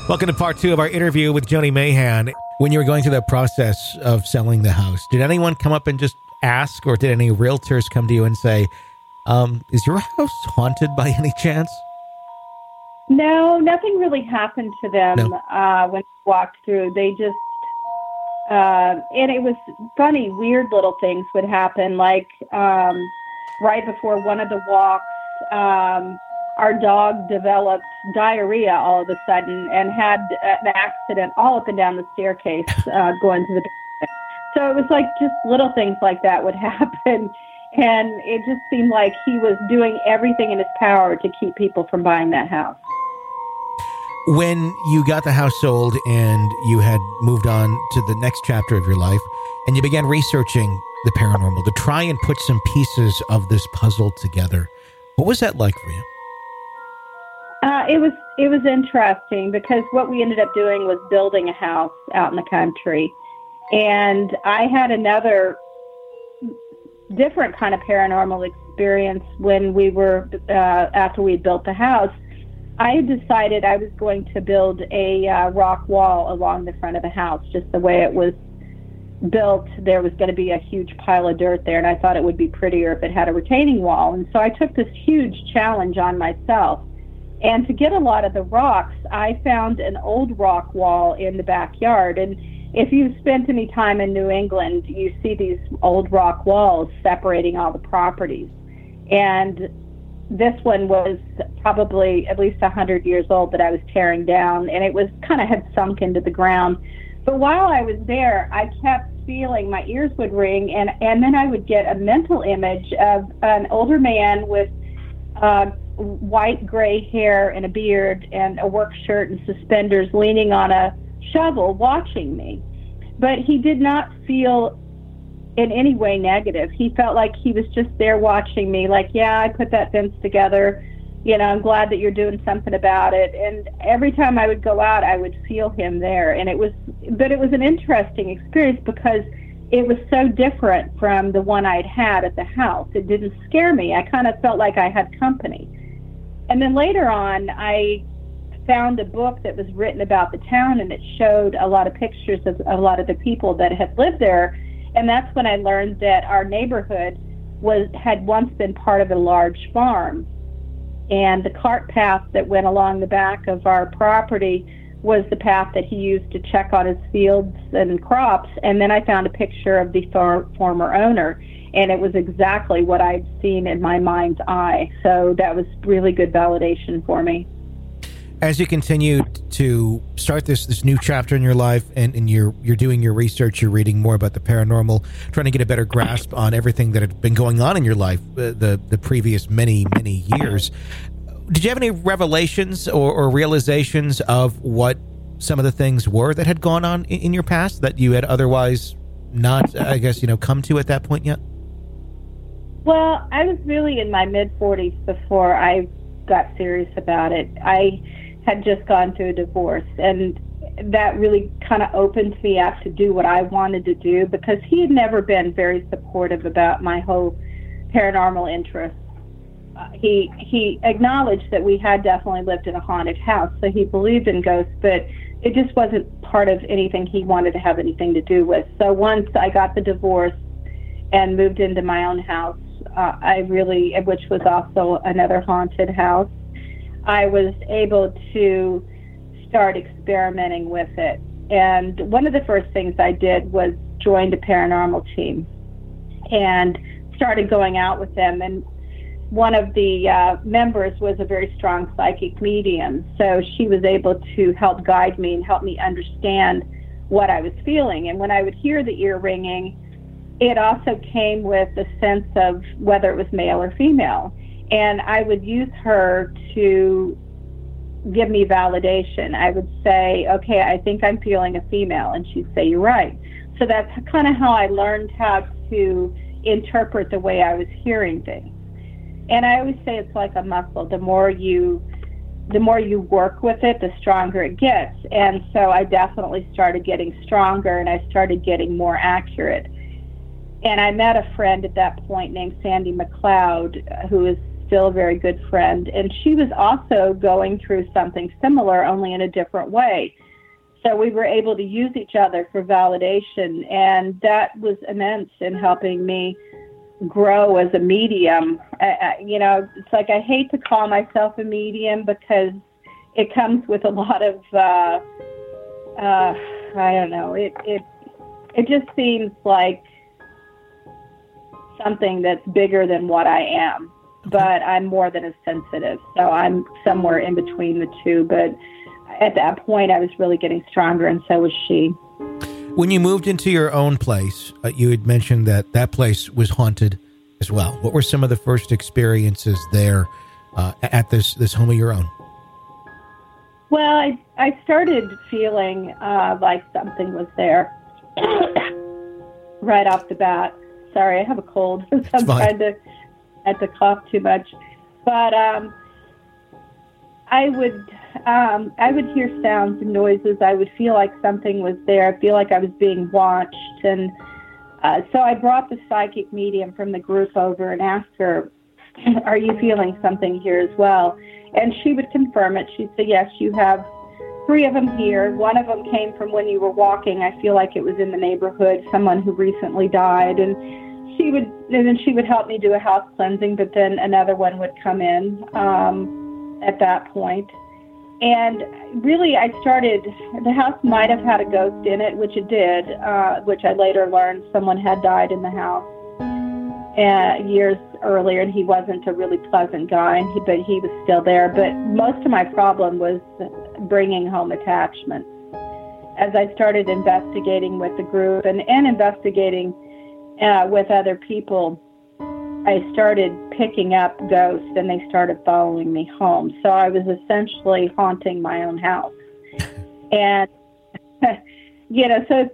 Welcome to part 2 of our interview with Joni Mayhan. When you were going through that process of selling the house, did anyone come up and just ask, or did any realtors come to you and say, is your house haunted by any chance? No, nothing really happened to them when we walked through. They just, and it was funny, weird little things would happen. Like right before one of the walks, our dog developed diarrhea all of a sudden and had an accident all up and down the staircase going to the basement. So it was like just little things like that would happen. And it just seemed like he was doing everything in his power to keep people from buying that house. When you got the house sold and you had moved on to the next chapter of your life and you began researching the paranormal to try and put some pieces of this puzzle together, what was that like for you? It was interesting because what we ended up doing was building a house out in the country. And I had another different kind of paranormal experience when we were, after we built the house. I had decided I was going to build a rock wall along the front of the house, just the way it was built. There was going to be a huge pile of dirt there, and I thought it would be prettier if it had a retaining wall. And so I took this huge challenge on myself. And to get a lot of the rocks, I found an old rock wall in the backyard. And if you've spent any time in New England, you see these old rock walls separating all the properties. And this one was probably at least 100 years old that I was tearing down, and it was kind of had sunk into the ground. But while I was there, I kept feeling my ears would ring, and then I would get a mental image of an older man with white gray hair and a beard and a work shirt and suspenders leaning on a shovel watching me. But he did not feel in any way negative. He felt like he was just there watching me, like, yeah, I put that fence together. You know, I'm glad that you're doing something about it. And every time I would go out, I would feel him there. And it was an interesting experience because it was so different from the one I'd had at the house. It didn't scare me. I kind of felt like I had company. And then later on, I found a book that was written about the town, and it showed a lot of pictures of a lot of the people that had lived there. And that's when I learned that our neighborhood had once been part of a large farm. And the cart path that went along the back of our property was the path that he used to check on his fields and crops. And then I found a picture of the former owner, and it was exactly what I'd seen in my mind's eye. So that was really good validation for me. As you continue to start this new chapter in your life, and you're doing your research, you're reading more about the paranormal, trying to get a better grasp on everything that had been going on in your life the previous many years, did you have any revelations or realizations of what some of the things were that had gone on in your past that you had otherwise not, I guess, come to at that point yet? Well, I was really in my mid-40s before I got serious about it. I had just gone through a divorce, and that really kind of opened me up to do what I wanted to do, because he had never been very supportive about my whole paranormal interests. He acknowledged that we had definitely lived in a haunted house, so he believed in ghosts, but it just wasn't part of anything he wanted to have anything to do with. So once I got the divorce and moved into my own house, which was also another haunted house, I was able to start experimenting with it. And one of the first things I did was joined a paranormal team and started going out with them. And one of the members was a very strong psychic medium, so she was able to help guide me and help me understand what I was feeling. And when I would hear the ear ringing, it also came with a sense of whether it was male or female. And I would use her to give me validation. I would say, okay, I think I'm feeling a female. And she'd say, you're right. So that's kind of how I learned how to interpret the way I was hearing things. And I always say it's like a muscle. The more you work with it, the stronger it gets. And so I definitely started getting stronger, and I started getting more accurate. And I met a friend at that point named Sandy McLeod, who is still a very good friend. And she was also going through something similar, only in a different way. So we were able to use each other for validation, and that was immense in helping me grow as a medium. It's like I hate to call myself a medium because it comes with a lot of, I don't know, it just seems like something that's bigger than what I am. But I'm more than as sensitive, so I'm somewhere in between the two. But at that point, I was really getting stronger, and so was she. When you moved into your own place, you had mentioned that place was haunted as well. What were some of the first experiences there at this home of your own? Well, I started feeling like something was there right off the bat. Sorry, I have a cold, so I'm trying to cough too much. But I would hear sounds and noises. I would feel like something was there. I feel like I was being watched. And so I brought the psychic medium from the group over and asked her, are you feeling something here as well? And she would confirm it. She'd say, yes, you have 3 of them here. One of them came from when you were walking. I feel like it was in the neighborhood, someone who recently died. And then she would help me do a house cleansing, but then another one would come in at that point. And really, the house might have had a ghost in it, which it did, which I later learned someone had died in the house years earlier, and he wasn't a really pleasant guy, but he was still there. But most of my problem was bringing home attachments. As I started investigating with the group and investigating with other people, I started picking up ghosts, and they started following me home. So I was essentially haunting my own house. And, so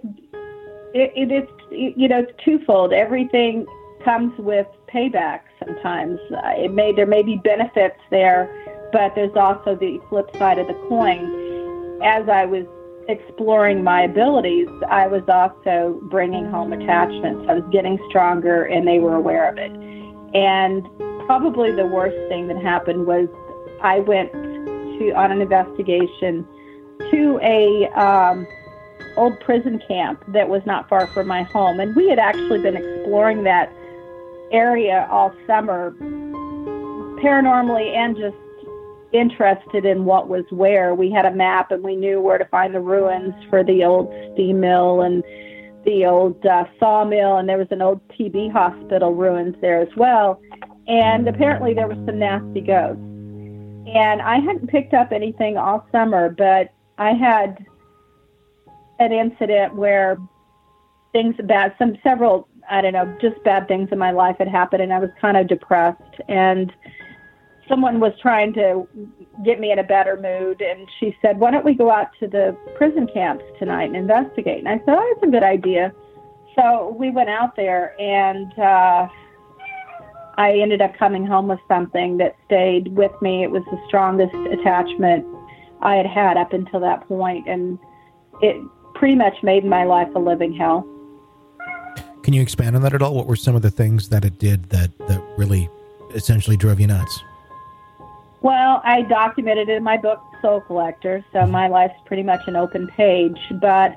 it's twofold. Everything comes with payback sometimes. There may be benefits there, but there's also the flip side of the coin. As I was exploring my abilities, I was also bringing home attachments. I was getting stronger, and they were aware of it. And probably the worst thing that happened was I went on an investigation to a old prison camp that was not far from my home. And we had actually been exploring that area all summer, paranormally and just interested in what was where. We had a map, and we knew where to find the ruins for the old steam mill and the old sawmill, and there was an old TB hospital ruins there as well. And apparently there were some nasty ghosts. And I hadn't picked up anything all summer, but I had an incident where several, just bad things in my life had happened, and I was kind of depressed. And someone was trying to get me in a better mood, and she said, why don't we go out to the prison camps tonight and investigate? And I said, oh, that's a good idea. So we went out there, and I ended up coming home with something that stayed with me. It was the strongest attachment I had had up until that point, and it pretty much made my life a living hell. Can you expand on that at all? What were some of the things that it did that really essentially drove you nuts? Well, I documented it in my book, Soul Collector, so my life's pretty much an open page, but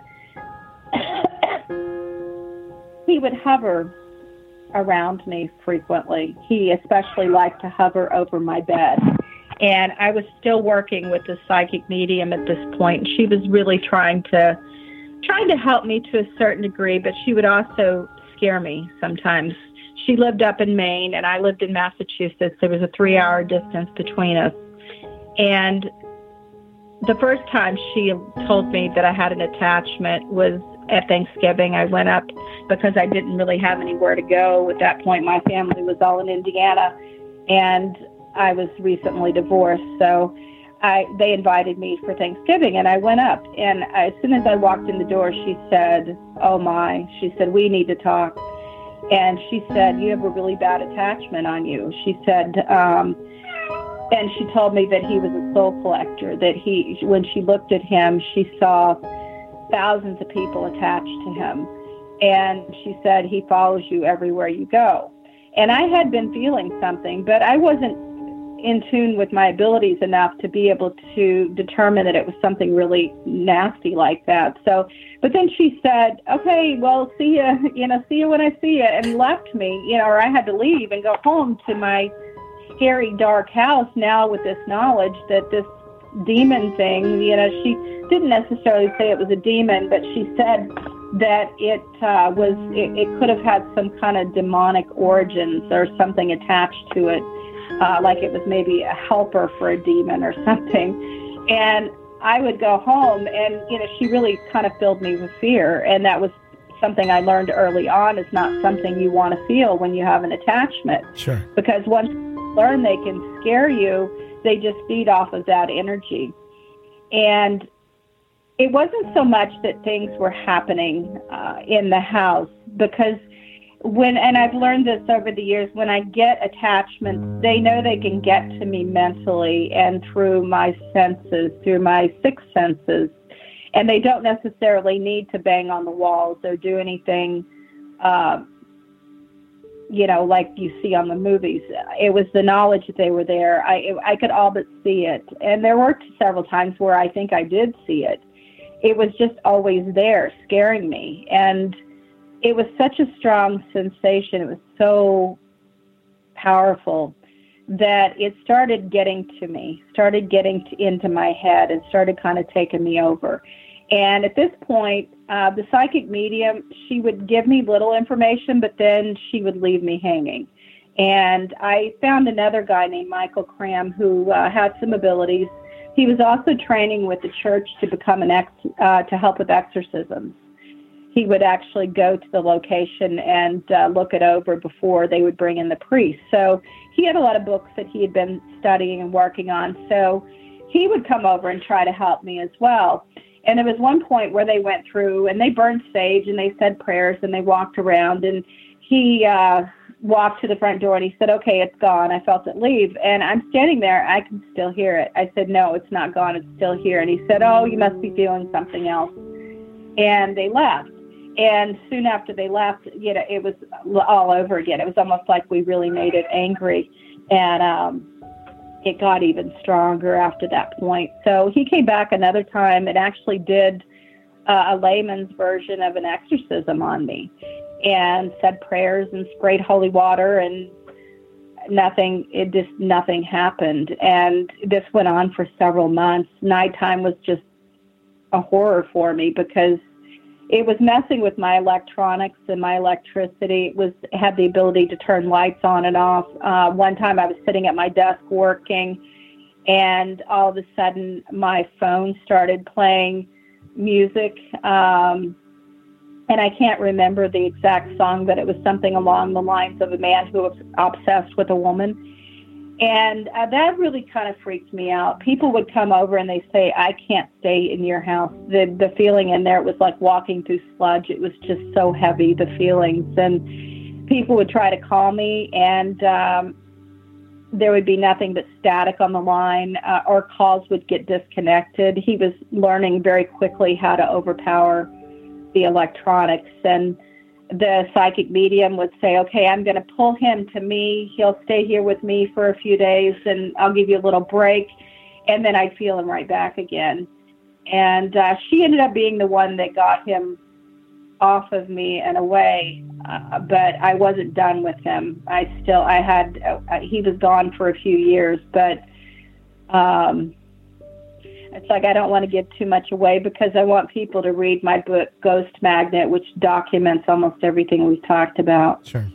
he would hover around me frequently. He especially liked to hover over my bed. And I was still working with the psychic medium at this point. She was really trying to help me to a certain degree, but she would also scare me sometimes. She lived up in Maine, and I lived in Massachusetts. There was a 3-hour distance between us. And the first time she told me that I had an attachment was at Thanksgiving. I went up because I didn't really have anywhere to go. At that point, my family was all in Indiana, and I was recently divorced. So they invited me for Thanksgiving, and I went up. And as soon as I walked in the door, she said, oh my, she said, we need to talk. And she said, you have a really bad attachment on you. She said, and she told me that he was a soul collector, that when she looked at him, she saw thousands of people attached to him. And she said, he follows you everywhere you go. And I had been feeling something, but I wasn't in tune with my abilities enough to be able to determine that it was something really nasty like that. So, but then she said, okay, well, see you when I see you, and left me, or I had to leave and go home to my scary, dark house now with this knowledge that this demon thing, she didn't necessarily say it was a demon, but she said that it could have had some kind of demonic origins or something attached to it, like it was maybe a helper for a demon or something. And I would go home and, she really kind of filled me with fear. And that was something I learned early on, is not something you want to feel when you have an attachment. Sure. Because once you learn they can scare you, they just feed off of that energy. And it wasn't so much that things were happening in the house, because and I've learned this over the years, when I get attachments, they know they can get to me mentally and through my senses, through my sixth senses. And they don't necessarily need to bang on the walls or do anything, like you see on the movies. It was the knowledge that they were there. I could all but see it. And there were several times where I think I did see it. It was just always there, scaring me. And it was such a strong sensation. It was so powerful that it started getting to me, into my head, and started kind of taking me over. And at this point, the psychic medium, she would give me little information, but then she would leave me hanging. And I found another guy named Michael Cram who had some abilities. He was also training with the church to become to help with exorcisms. He would actually go to the location and look it over before they would bring in the priest. So he had a lot of books that he had been studying and working on. So he would come over and try to help me as well. And there was one point where they went through and they burned sage and they said prayers and they walked around, and he walked to the front door and he said, okay, it's gone. I felt it leave. And I'm standing there. I can still hear it. I said, no, it's not gone. It's still here. And he said, oh, you must be feeling something else. And they left. And soon after they left, it was all over again. It was almost like we really made it angry. And it got even stronger after that point. So he came back another time and actually did a layman's version of an exorcism on me, and said prayers and sprayed holy water, and nothing happened. And this went on for several months. Nighttime was just a horror for me because it was messing with my electronics and my electricity. It had the ability to turn lights on and off. One time I was sitting at my desk working, and all of a sudden my phone started playing music. And I can't remember the exact song, but it was something along the lines of a man who was obsessed with a woman. And that really kind of freaked me out. People would come over and they say, I can't stay in your house. The feeling in there, it was like walking through sludge. It was just so heavy, the feelings. And people would try to call me, and there would be nothing but static on the line, or calls would get disconnected. He was learning very quickly how to overpower the electronics. And the psychic medium would say, okay, I'm going to pull him to me. He'll stay here with me for a few days, and I'll give you a little break. And then I'd feel him right back again. And she ended up being the one that got him off of me and away. But I wasn't done with him. He was gone for a few years, but it's like I don't want to give too much away because I want people to read my book, Ghost Magnet, which documents almost everything we've talked about. Sure.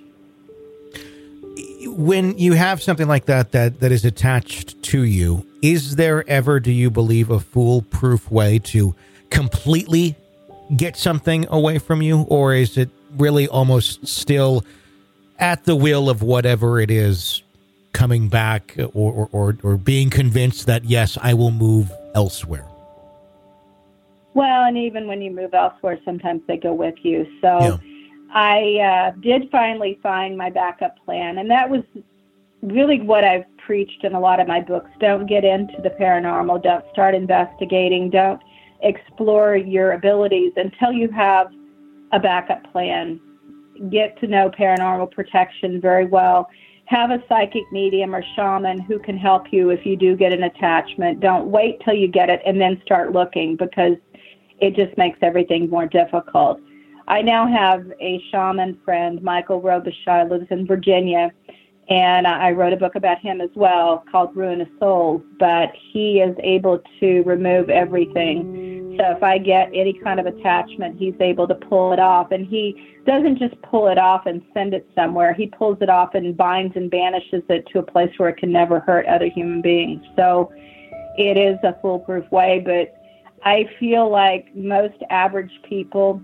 When you have something like that is attached to you, is there ever, do you believe, a foolproof way to completely get something away from you? Or is it really almost still at the will of whatever it is coming back, or being convinced that, yes, I will move elsewhere? Well, and even when you move elsewhere, sometimes they go with you. So yeah. I did finally find my backup plan, and that was really what I've preached in a lot of my books. Don't get into the paranormal. Don't start investigating. Don't explore your abilities until you have a backup plan. Get to know paranormal protection very well. have a psychic medium or shaman who can help you if you do get an attachment. Don't wait till you get it and then start looking, because it just makes everything more difficult. I now have a shaman friend, Michael Robichaud, lives in Virginia, and I wrote a book about him as well called Ruinous Souls, but he is able to remove everything. So if I get any kind of attachment, he's able to pull it off. And he doesn't just pull it off and send it somewhere. He pulls it off and binds and banishes it to a place where it can never hurt other human beings. So it is a foolproof way, but I feel like most average people,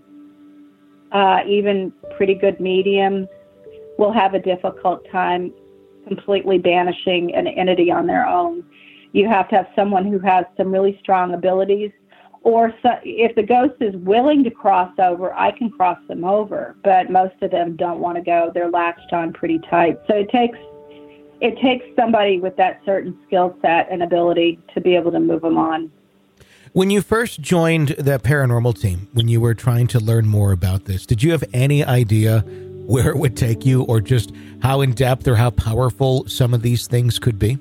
even pretty good mediums, will have a difficult time completely banishing an entity on their own. You have to have someone who has some really strong abilities, or if the ghost is willing to cross over, I can cross them over, but most of them don't want to go. They're latched on pretty tight. So it takes somebody with that certain skill set and ability to be able to move them on. When you first joined the paranormal team, when you were trying to learn more about this, did you have any idea where it would take you, or just how in-depth or how powerful some of these things could be?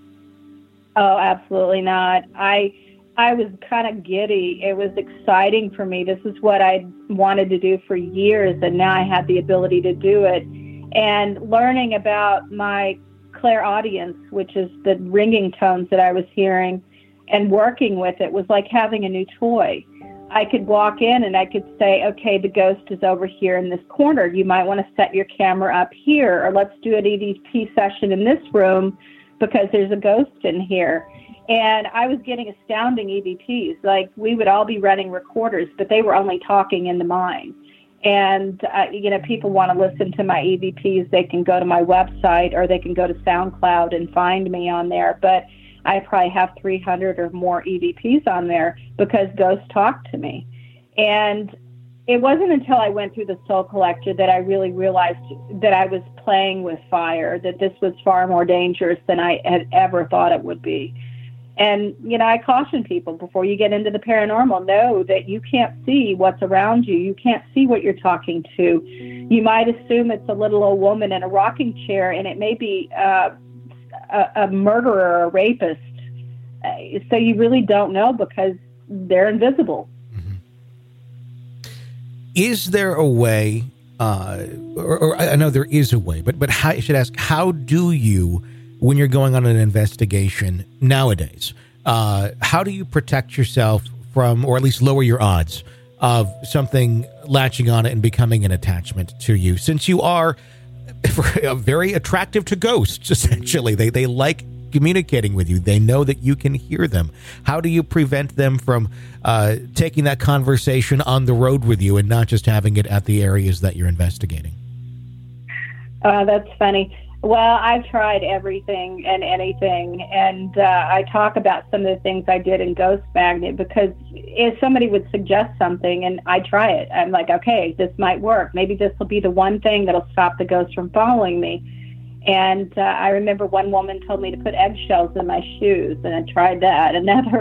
Oh, absolutely not. I was kind of giddy. It was exciting for me. This is what I wanted to do for years, and now I had the ability to do it. And learning about my clairaudience, which is the ringing tones that I was hearing, and working with it was like having a new toy. I could walk in and I could say, okay, the ghost is over here in this corner. You might want to set your camera up here, or let's do an EVP session in this room because there's a ghost in here. And I was getting astounding EVPs. Like, we would all be running recorders, but they were only talking in the mind. And, people want to listen to my EVPs. They can go to my website, or they can go to SoundCloud and find me on there. But I probably have 300 or more EVPs on there because ghosts talk to me. And it wasn't until I went through the Soul Collector that I really realized that I was playing with fire, that this was far more dangerous than I had ever thought it would be. And, I caution people before you get into the paranormal, know that you can't see what's around you. You can't see what you're talking to. You might assume it's a little old woman in a rocking chair, and it may be a murderer or a rapist. So you really don't know because they're invisible. Mm-hmm. Is there a way, or I know there is a way, but how, I should ask, how do you, when you're going on an investigation nowadays, how do you protect yourself from, or at least lower your odds of something latching on it and becoming an attachment to you, since you are very attractive to ghosts, essentially? They like communicating with you. They know that you can hear them. How do you prevent them from taking that conversation on the road with you and not just having it at the areas that you're investigating? That's funny. Well, I've tried everything and anything, and I talk about some of the things I did in Ghost Magnet, because if somebody would suggest something and I try it, I'm like, okay, this might work. Maybe this will be the one thing that'll stop the ghost from following me. And I remember one woman told me to put eggshells in my shoes, and I tried that.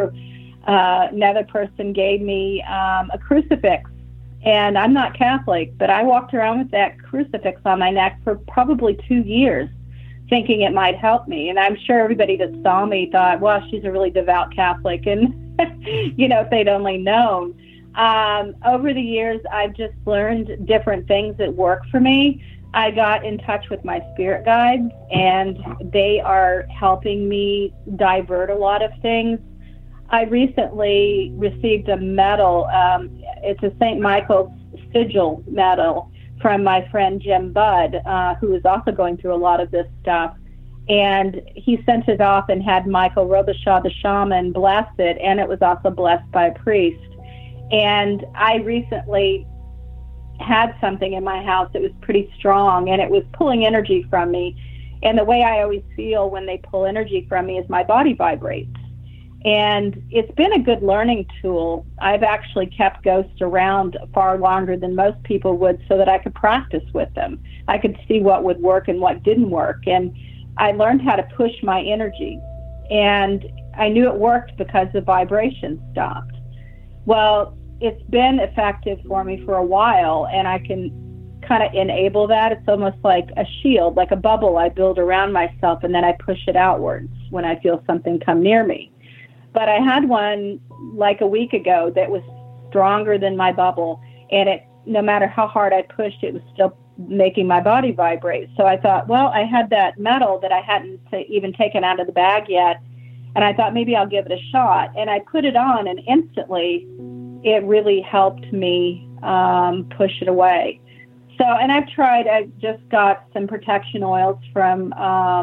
Another person gave me a crucifix. And I'm not Catholic, but I walked around with that crucifix on my neck for probably 2 years, thinking it might help me. And I'm sure everybody that saw me thought, well, she's a really devout Catholic. And, if they'd only known. Over the years, I've just learned different things that work for me. I got in touch with my spirit guides, and they are helping me divert a lot of things. I recently received a medal. It's a St. Michael's sigil medal from my friend Jim Budd, who is also going through a lot of this stuff. And he sent it off and had Michael Robichaud, the shaman, bless it, and it was also blessed by a priest. And I recently had something in my house that was pretty strong, and it was pulling energy from me. And the way I always feel when they pull energy from me is my body vibrates. And it's been a good learning tool. I've actually kept ghosts around far longer than most people would so that I could practice with them. I could see what would work and what didn't work. And I learned how to push my energy. And I knew it worked because the vibration stopped. Well, it's been effective for me for a while, and I can kind of enable that. It's almost like a shield, like a bubble I build around myself, and then I push it outwards when I feel something come near me. But I had one like a week ago that was stronger than my bubble, and it, no matter how hard I pushed, it was still making my body vibrate. So I thought, well, I had that metal that I hadn't even taken out of the bag yet, and I thought maybe I'll give it a shot. And I put it on, and instantly it really helped me push it away. So, and I just got some protection oils from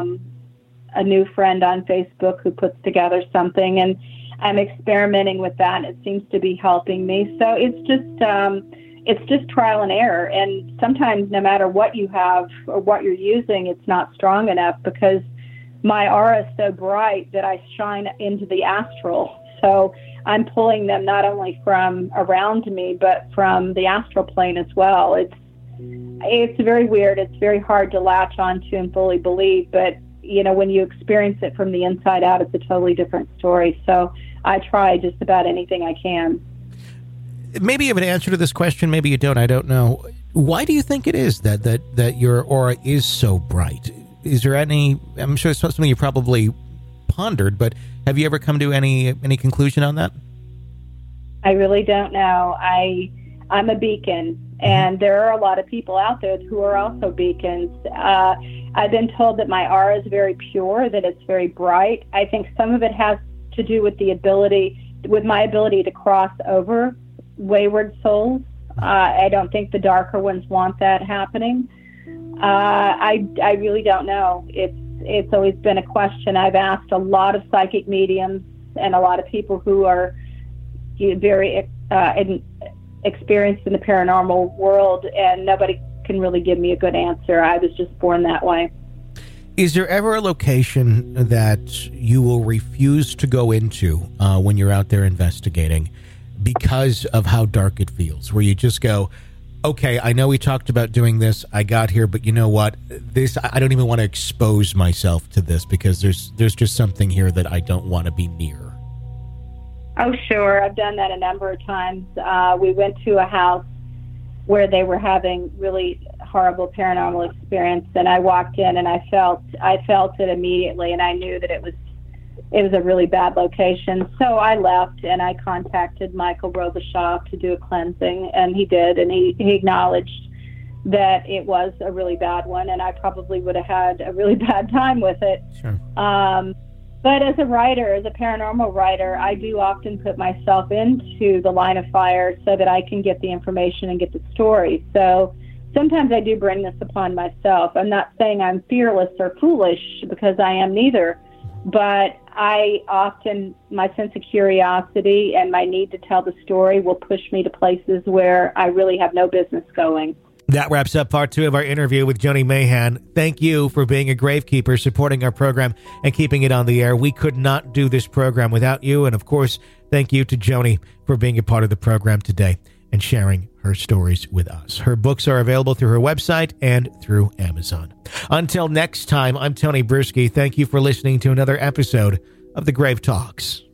a new friend on Facebook who puts together something, and I'm experimenting with that. It seems to be helping me. So it's just trial and error. And sometimes no matter what you have or what you're using, it's not strong enough because my aura is so bright that I shine into the astral. So I'm pulling them not only from around me, but from the astral plane as well. It's very weird. It's very hard to latch onto and fully believe, but you know, when you experience it from the inside out, it's a totally different story. So I try just about anything I can. Maybe you have an answer to this question. Maybe you don't. I don't know. Why do you think it is that your aura is so bright? Is there any, I'm sure it's something you probably pondered, but have you ever come to any conclusion on that? I really don't know. I'm a beacon, and there are a lot of people out there who are also beacons. I've been told that my aura is very pure, that it's very bright. I think some of it has to do with my ability to cross over wayward souls. I don't think the darker ones want that happening. I really don't know. It's always been a question I've asked a lot of psychic mediums and a lot of people who are very experienced in the paranormal world, and nobody can really give me a good answer. I was just born that way. Is there ever a location that you will refuse to go into when you're out there investigating because of how dark it feels, where you just go, okay, I know we talked about doing this, I got here, but you know what? I don't even want to expose myself to this because there's just something here that I don't want to be near. Oh, sure. I've done that a number of times. We went to a house where they were having really horrible paranormal experience, and I walked in and I felt it immediately, and I knew that it was a really bad location. So I left and I contacted Michael Robichaud to do a cleansing, and he did, and he acknowledged that it was a really bad one, and I probably would have had a really bad time with it. Sure. But as a writer, as a paranormal writer, I do often put myself into the line of fire so that I can get the information and get the story. So sometimes I do bring this upon myself. I'm not saying I'm fearless or foolish, because I am neither. But I often, my sense of curiosity and my need to tell the story will push me to places where I really have no business going. That wraps up part 2 of our interview with Joni Mayhan. Thank you for being a gravekeeper, supporting our program, and keeping it on the air. We could not do this program without you. And, of course, thank you to Joni for being a part of the program today and sharing her stories with us. Her books are available through her website and through Amazon. Until next time, I'm Tony Bruschi. Thank you for listening to another episode of The Grave Talks.